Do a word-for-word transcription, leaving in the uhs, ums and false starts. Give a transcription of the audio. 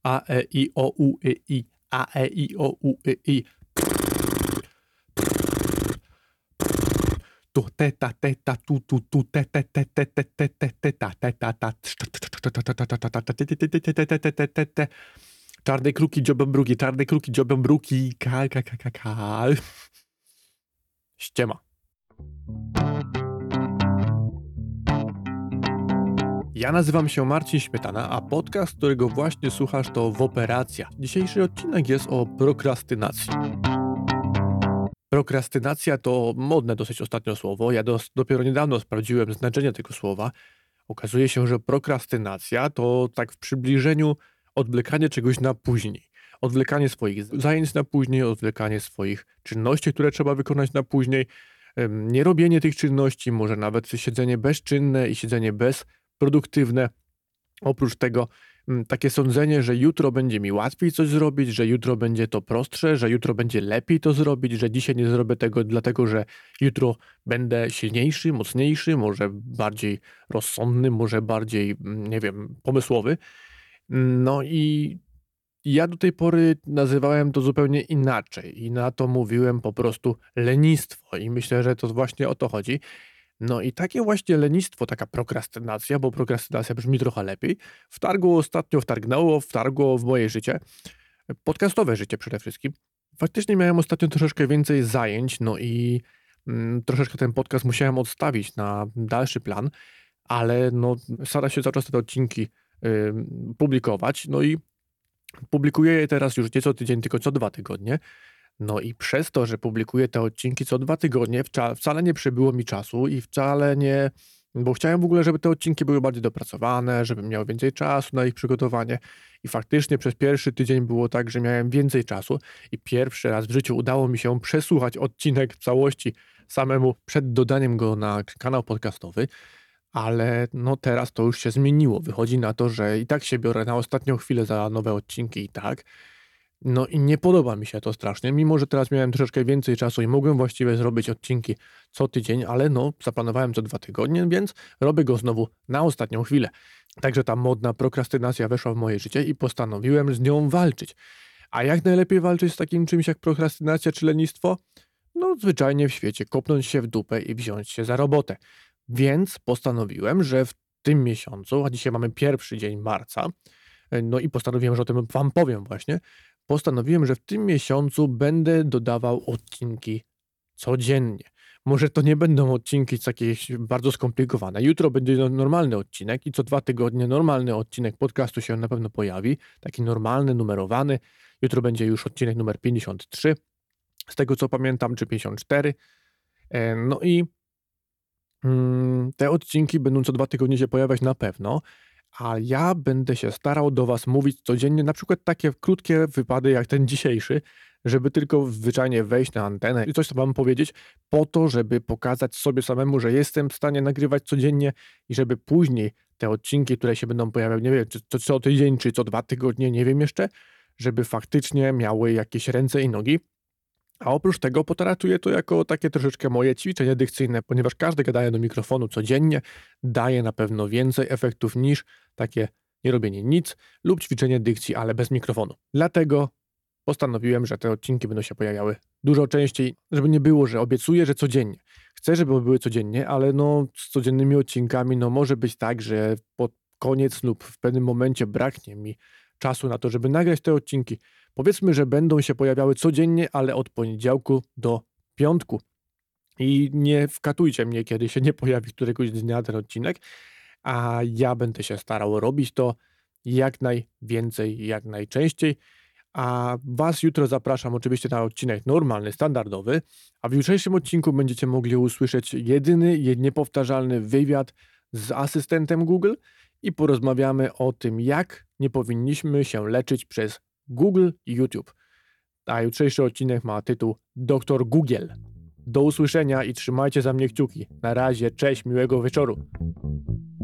A, E, I, O, U, Y, I. A, E, I, O, U, Y, I. Tu, te, ta, te, ta, tu, tu, tu, te, te, te, te, te, te, te, te, ta, te, ta, ta. Czarne kruki dziobią bruki, czarne kruki dziobią bruki, ka, ka, ka, ka, ka. Ściema. Ja nazywam się Marcin Śmietana, a podcast, którego właśnie słuchasz, to Woperacja. Dzisiejszy odcinek jest o prokrastynacji. Prokrastynacja to modne dosyć ostatnio słowo. Ja dos- dopiero niedawno sprawdziłem znaczenie tego słowa. Okazuje się, że prokrastynacja to tak w przybliżeniu odwlekanie czegoś na później. Odwlekanie swoich zajęć na później, odwlekanie swoich czynności, które trzeba wykonać na później. Ym, Nie robienie tych czynności, może nawet siedzenie bezczynne i siedzenie bezproduktywne. Oprócz tego ym, takie sądzenie, że jutro będzie mi łatwiej coś zrobić, że jutro będzie to prostsze, że jutro będzie lepiej to zrobić, że dzisiaj nie zrobię tego dlatego, że jutro będę silniejszy, mocniejszy, może bardziej rozsądny, może bardziej, mm, nie wiem, pomysłowy. No i ja do tej pory nazywałem to zupełnie inaczej i na to mówiłem po prostu lenistwo i myślę, że to właśnie o to chodzi. No i takie właśnie lenistwo, taka prokrastynacja, bo prokrastynacja brzmi trochę lepiej, wtargło ostatnio, wtargnęło, wtargło w moje życie, podcastowe życie przede wszystkim. Faktycznie miałem ostatnio troszeczkę więcej zajęć, no i mm, troszeczkę ten podcast musiałem odstawić na dalszy plan, ale no staram się cały czas te odcinki y, publikować, no i publikuję je teraz już nie co tydzień, tylko co dwa tygodnie. No i przez to, że publikuję te odcinki co dwa tygodnie, wca- wcale nie przybyło mi czasu i wcale nie... Bo chciałem w ogóle, żeby te odcinki były bardziej dopracowane, żebym miał więcej czasu na ich przygotowanie. I faktycznie przez pierwszy tydzień było tak, że miałem więcej czasu i pierwszy raz w życiu udało mi się przesłuchać odcinek w całości samemu przed dodaniem go na kanał podcastowy. Ale no teraz to już się zmieniło. Wychodzi na to, że i tak się biorę na ostatnią chwilę za nowe odcinki i tak. No i nie podoba mi się to strasznie, mimo że teraz miałem troszeczkę więcej czasu i mogłem właściwie zrobić odcinki co tydzień, ale no zaplanowałem co dwa tygodnie, więc robię go znowu na ostatnią chwilę. Także ta modna prokrastynacja weszła w moje życie i postanowiłem z nią walczyć. A jak najlepiej walczyć z takim czymś jak prokrastynacja czy lenistwo? No zwyczajnie w świecie kopnąć się w dupę i wziąć się za robotę. Więc postanowiłem, że w tym miesiącu, a dzisiaj mamy pierwszy dzień marca, no i postanowiłem, że o tym wam powiem właśnie, postanowiłem, że w tym miesiącu będę dodawał odcinki codziennie. Może to nie będą odcinki jakieś bardzo skomplikowane. Jutro będzie no- normalny odcinek i co dwa tygodnie normalny odcinek podcastu się na pewno pojawi. Taki normalny, numerowany. Jutro będzie już odcinek numer pięćdziesiąt trzy, z tego co pamiętam, czy pięćdziesiąt cztery. E, No i mm, te odcinki będą co dwa tygodnie się pojawiać na pewno, a ja będę się starał do was mówić codziennie, na przykład takie krótkie wypady jak ten dzisiejszy, żeby tylko zwyczajnie wejść na antenę i coś wam powiedzieć, po to, żeby pokazać sobie samemu, że jestem w stanie nagrywać codziennie i żeby później te odcinki, które się będą pojawiały, nie wiem, czy co, co tydzień, czy co dwa tygodnie, nie wiem jeszcze, żeby faktycznie miały jakieś ręce i nogi. A oprócz tego potraktuję to jako takie troszeczkę moje ćwiczenie dykcyjne, ponieważ każde gadanie do mikrofonu codziennie daje na pewno więcej efektów niż takie nie robienie nic lub ćwiczenie dykcji, ale bez mikrofonu. Dlatego postanowiłem, że te odcinki będą się pojawiały dużo częściej, żeby nie było, że obiecuję, że codziennie. Chcę, żeby były codziennie, ale no z codziennymi odcinkami no może być tak, że pod koniec lub w pewnym momencie braknie mi czasu na to, żeby nagrać te odcinki. Powiedzmy, że będą się pojawiały codziennie, ale od poniedziałku do piątku. I nie wkatujcie mnie, kiedy się nie pojawi któregoś dnia ten odcinek, a ja będę się starał robić to jak najwięcej, jak najczęściej. A was jutro zapraszam oczywiście na odcinek normalny, standardowy, a w jutrzejszym odcinku będziecie mogli usłyszeć jedyny, niepowtarzalny wywiad z asystentem Google i porozmawiamy o tym, jak nie powinniśmy się leczyć przez Google i YouTube. A jutrzejszy odcinek ma tytuł Doktor Google. Do usłyszenia i trzymajcie za mnie kciuki. Na razie, cześć, miłego wieczoru.